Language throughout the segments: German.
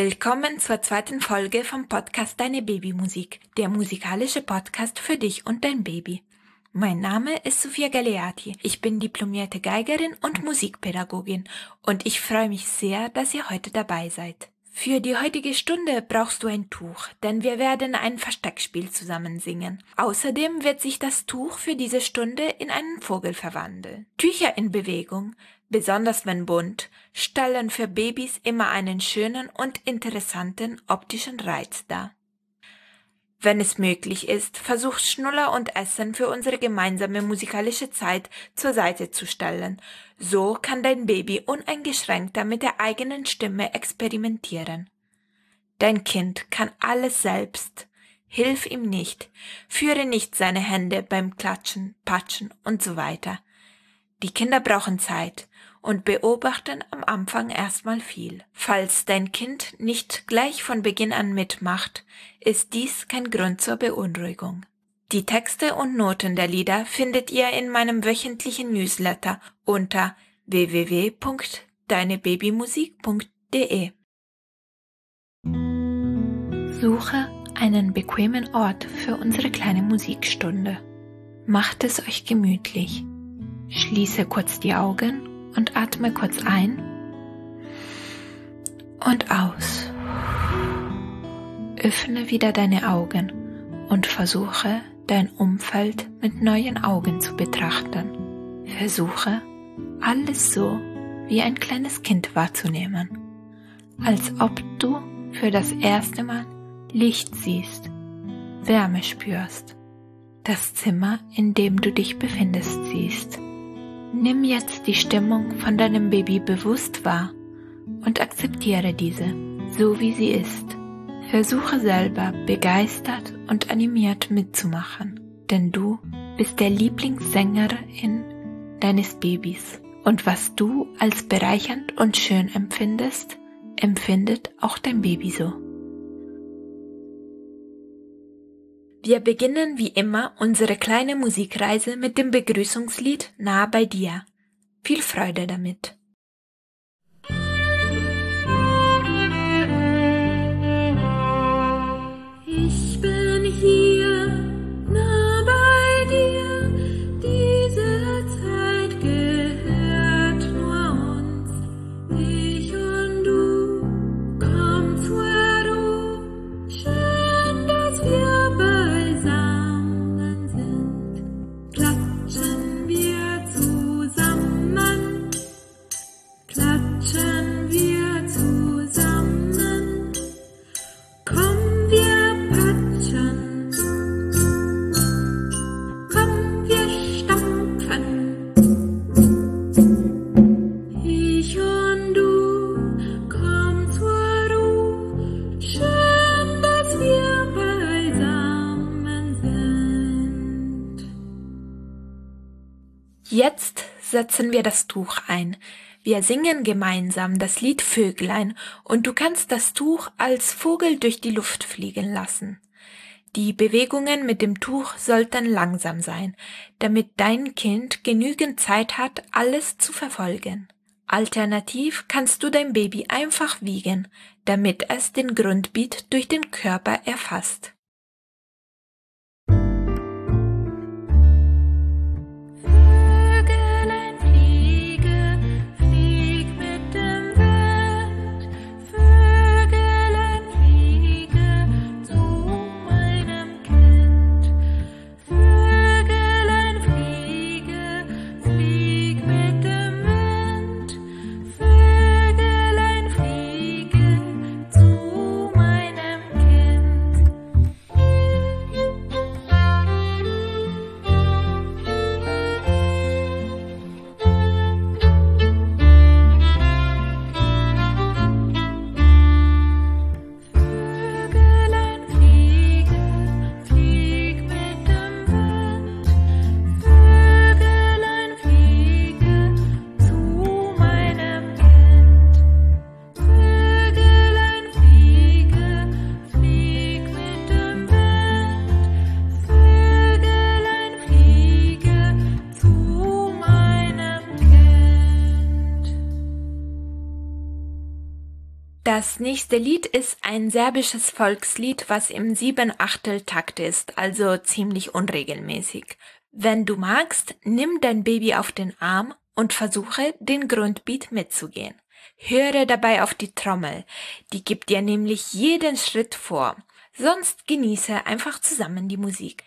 Willkommen zur zweiten Folge vom Podcast Deine Babymusik, der musikalische Podcast für dich und dein Baby. Mein Name ist Sophia Galeati, ich bin diplomierte Geigerin und Musikpädagogin und ich freue mich sehr, dass ihr heute dabei seid. Für die heutige Stunde brauchst du ein Tuch, denn wir werden ein Versteckspiel zusammen singen. Außerdem wird sich das Tuch für diese Stunde in einen Vogel verwandeln. Tücher in Bewegung, besonders wenn bunt, stellen für Babys immer einen schönen und interessanten optischen Reiz dar. Wenn es möglich ist, versuch Schnuller und Essen für unsere gemeinsame musikalische Zeit zur Seite zu stellen. So kann dein Baby uneingeschränkter mit der eigenen Stimme experimentieren. Dein Kind kann alles selbst. Hilf ihm nicht. Führe nicht seine Hände beim Klatschen, Patschen und so weiter. Die Kinder brauchen Zeit und beobachten am Anfang erstmal viel. Falls dein Kind nicht gleich von Beginn an mitmacht, ist dies kein Grund zur Beunruhigung. Die Texte und Noten der Lieder findet ihr in meinem wöchentlichen Newsletter unter www.deinebabymusik.de. Suche einen bequemen Ort für unsere kleine Musikstunde. Macht es euch gemütlich. Schließe kurz die Augen und atme kurz ein und aus. Öffne wieder deine Augen und versuche, dein Umfeld mit neuen Augen zu betrachten. Versuche, alles so wie ein kleines Kind wahrzunehmen, als ob du für das erste Mal Licht siehst, Wärme spürst, das Zimmer, in dem du dich befindest, siehst. Nimm jetzt die Stimmung von deinem Baby bewusst wahr und akzeptiere diese, so wie sie ist. Versuche selber begeistert und animiert mitzumachen, denn du bist der Lieblingssängerin deines Babys. Und was du als bereichernd und schön empfindest, empfindet auch dein Baby so. Wir beginnen wie immer unsere kleine Musikreise mit dem Begrüßungslied Nah bei dir. Viel Freude damit! Ich bin hier, nah bei dir, diese Zeit gehört nur uns. Ich und du, komm zur Ruhe, schön, dass wir beisammen sind. Klatschen wir zusammen, klatschen wir zusammen, komm wir patschen, komm wir stampfen. Ich und du, komm zur Ruhe, schön, dass wir beisammen sind. Jetzt setzen wir das Tuch ein. Wir singen gemeinsam das Lied Vöglein und du kannst das Tuch als Vogel durch die Luft fliegen lassen. Die Bewegungen mit dem Tuch sollten langsam sein, damit dein Kind genügend Zeit hat, alles zu verfolgen. Alternativ kannst du dein Baby einfach wiegen, damit es den Grundbeat durch den Körper erfasst. Vögelein fliege, flieg mit dem Wind. Vögelein fliege zu meinem Kind. Vögelein fliege, flieg mit dem Wind. Vögelein fliege zu meinem Kind. Das nächste Lied ist ein serbisches Volkslied, was im 7/8-Takt ist, also ziemlich unregelmäßig. Wenn du magst, nimm dein Baby auf den Arm und versuche, den Grundbeat mitzugehen. Höre dabei auf die Trommel, die gibt dir nämlich jeden Schritt vor. Sonst genieße einfach zusammen die Musik.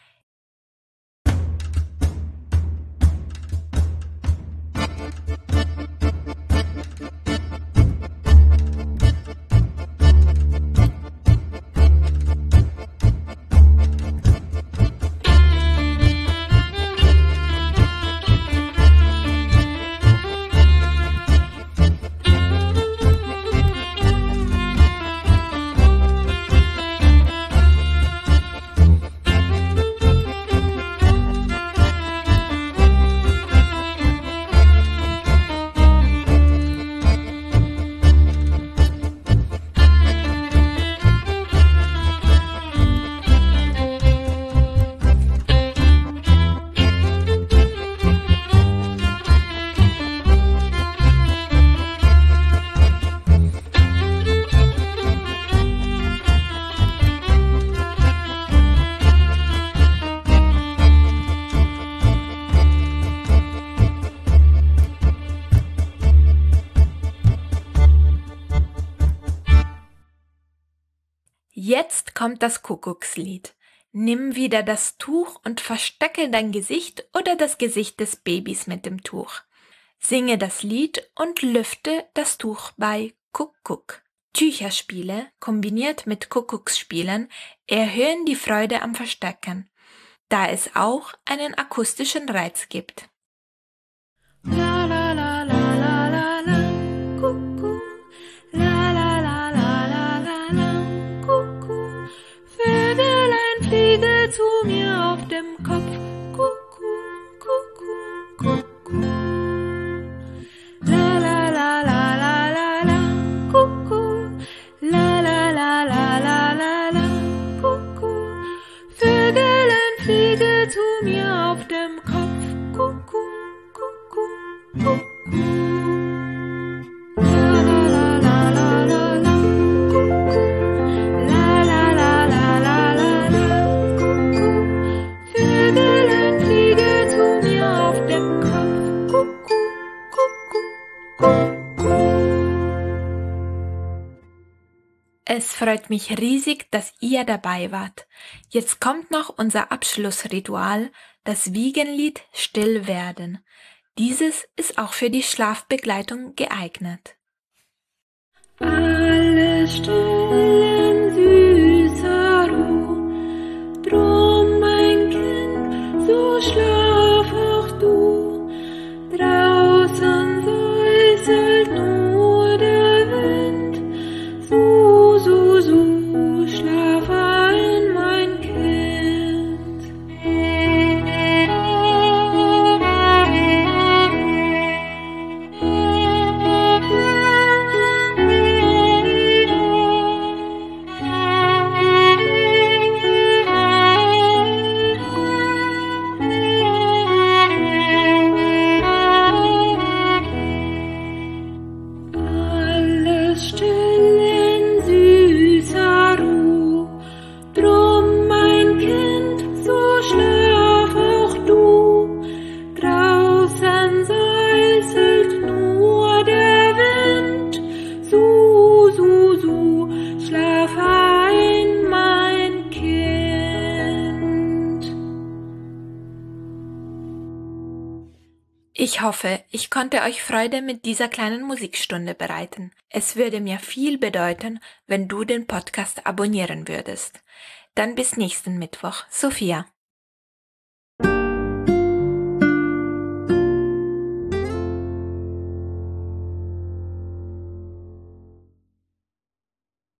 Jetzt kommt das Kuckuckslied. Nimm wieder das Tuch und verstecke dein Gesicht oder das Gesicht des Babys mit dem Tuch. Singe das Lied und lüfte das Tuch bei Kuckuck. Tücherspiele kombiniert mit Kuckucksspielen erhöhen die Freude am Verstecken, da es auch einen akustischen Reiz gibt. La la la la la la la, Kuckuck. La la la la la la la, Kuckuck. Vögelein fliege zu mir auf dem Kopf. Kuckuck, Kuckuck, Kuckuck. La la la la la la la, Kuckuck. La la la la la la la, Kuckuck. Vögelein fliege zu mir auf dem Kopf. Kuckuck, Kuckuck, Kuckuck. La la la la la la, Kuckuck. La la la la la la la, Kuckuck. Vögelein fliege zu mir auf dem Kopf. Kuckuck, Kuckuck, Kuckuck. Es freut mich riesig, dass ihr dabei wart. Jetzt kommt noch unser Abschlussritual, das Wiegenlied Still werden. Dieses ist auch für die Schlafbegleitung geeignet. Alle still in süßer Ruh, drum mein Kind, so schlaf auch du. Draußen säuselt nur der Wind, so, schlaf ein, mein Kind. Alles still in süßer Ruh, drum mein Kind, so schlaf auch du. Draußen säuselt nur der Wind, so, schlaf ein, mein Kind. Ich hoffe, ich konnte euch Freude mit dieser kleinen Musikstunde bereiten. Es würde mir viel bedeuten, wenn du den Podcast abonnieren würdest. Dann bis nächsten Mittwoch. Sophia.